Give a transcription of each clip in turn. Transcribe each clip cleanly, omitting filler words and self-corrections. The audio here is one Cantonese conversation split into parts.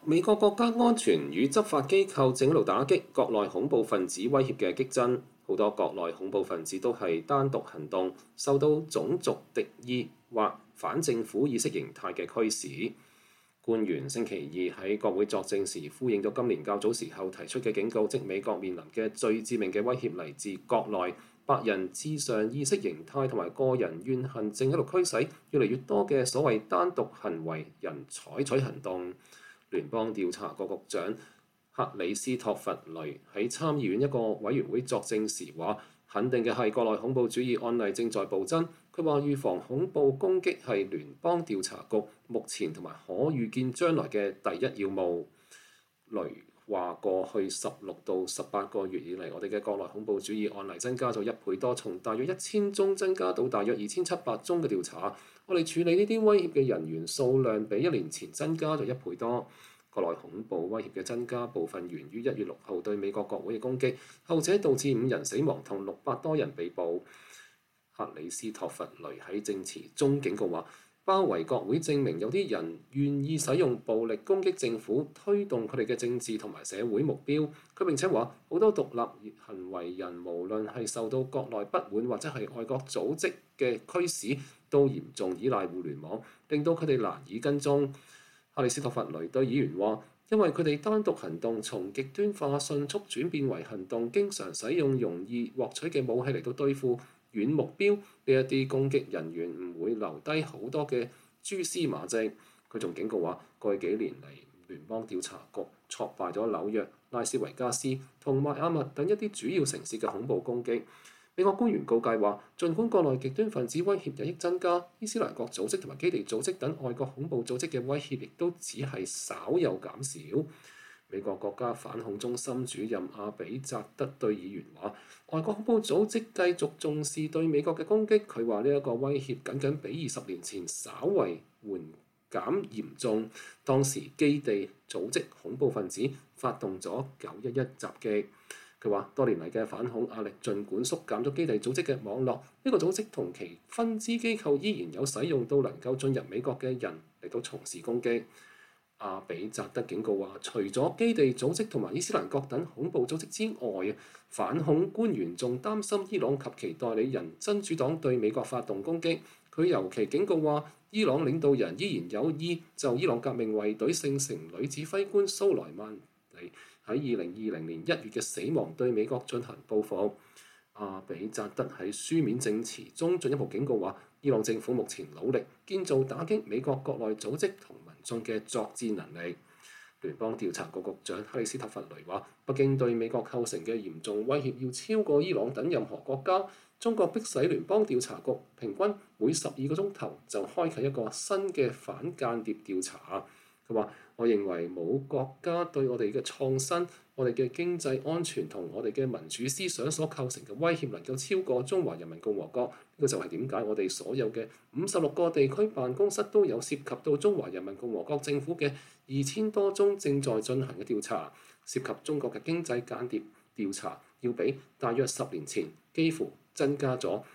美國國家安全與執法機構正喺度打擊國內恐怖分子威脅嘅激增，好多國內恐怖分子都係單獨行動，受到種族敵意或反政府意識形態嘅驅使。官員星期二喺國會作證時，呼應咗今年較早時候提出嘅警告，即美國面臨嘅最致命嘅威脅嚟自國內。白人至上意識形態同埋個人怨恨正喺度驅使越嚟越多嘅所謂單獨行為人採取行動。聯邦調查局局長克里斯托弗雷喺參議院一個委員會作證時話，肯定嘅係國內恐怖主義案例正在暴增。佢話預防恐怖攻擊係聯邦調查局目前同埋可預見將來嘅第一要務。雷話過去16到18個月以嚟，我哋嘅國內恐怖主義案例增加咗1倍多，從大約1000宗增加到大約2700宗嘅調查。我哋處理呢啲威脅嘅人員數量比1年前增加咗1倍多。國內恐怖威脅嘅增加部分源於1月6號對美國國會嘅攻擊，後者導致5人死亡同600多人被捕。克里斯托弗雷喺證詞中警告話，包圍國會證明有啲人願意使用暴力攻擊政府，推動佢哋嘅政治同埋社會目標。佢並且話，好多獨立行為人無論係受到國內不滿或者係外國組織嘅驅使，都嚴重依賴互聯網，令到佢哋難以跟蹤。克里斯托弗雷對議員話，因為佢哋單獨行動從極端化迅速轉變為行動，經常使用容易獲取嘅武器嚟到對付遠目標，呢一啲攻擊人員唔會留低好多嘅蛛絲馬跡。佢仲警告話，過去幾年嚟，聯邦調查局挫敗咗紐約、拉斯維加斯同邁阿密等一啲主要城市嘅恐怖攻擊。美國官員告誡話，儘管國內極端分子威脅日益增加，伊斯蘭國組織同埋基地組織等外國恐怖組織嘅威脅亦都只係稍有減少。美國國家反恐中心主任阿比扎德對議員話，外國恐怖組織繼續重視對美國嘅攻擊。佢話呢一個威脅僅僅比20年前稍為緩減嚴重。當時基地組織恐怖分子發動咗911襲擊。佢話，多年嚟嘅反恐壓力儘管縮減咗基地組織嘅網絡，呢個組織同其分支機構依然有使用到能夠進入美國嘅人嚟到從事攻擊。阿比扎德警告話，除咗基地組織同埋伊斯蘭國等恐怖組織之外，反恐官員仲擔心伊朗及其代理人真主黨對美國發動攻擊。佢尤其警告話，伊朗領導人依然有意就伊朗革命衛隊聖城女指揮官蘇萊曼尼喺2020年1月嘅死亡對美國進行報復。阿比扎德喺書面證詞中進一步警告話，伊朗政府目前努力建造打擊美國國內組織同民眾嘅作戰能力。聯邦調查局局長克里斯托弗雷話，北京對美國構成嘅嚴重威脅要超過伊朗等任何國家。中國迫使聯邦調查局平均每12個鐘頭就開啟一個新嘅反間諜調查。佢話，我認為冇國家對我哋嘅創新、我哋嘅經濟安全同我哋嘅民主思想所構成嘅威脅能夠超過中華人民共和國。呢個就係點解我哋所有嘅56個地區辦公室都有涉及到中華人民共和國政府嘅2000多宗正在進行嘅調查。涉及中國嘅經濟間諜調查要比大約10年前幾乎增加咗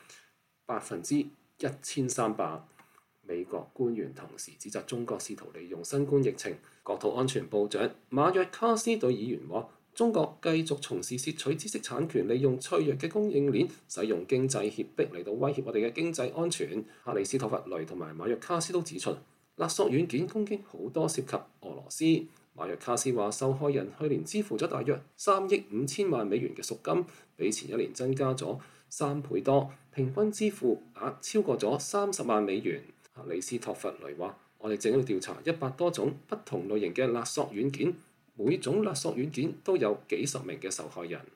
1300%。美國官員同時指責中國試圖利用新冠疫情。國土安全部長馬約卡斯對議員話，中國繼續從事竊取知識產權，利用脆弱嘅供應鏈，使用經濟脅迫嚟到威脅我哋嘅經濟安全。克里斯托弗雷同埋馬約卡斯都指出，勒索軟件攻擊好多涉及俄羅斯。馬約卡斯話，受害人去年支付咗大約3億5千萬美元嘅贖金，比前一年增加咗3倍多，平均支付額超過咗30萬美元。克里斯托弗雷話，我哋正喺度調查100多種不同類型嘅勒索軟件，每種勒索軟件都有幾十名嘅受害人。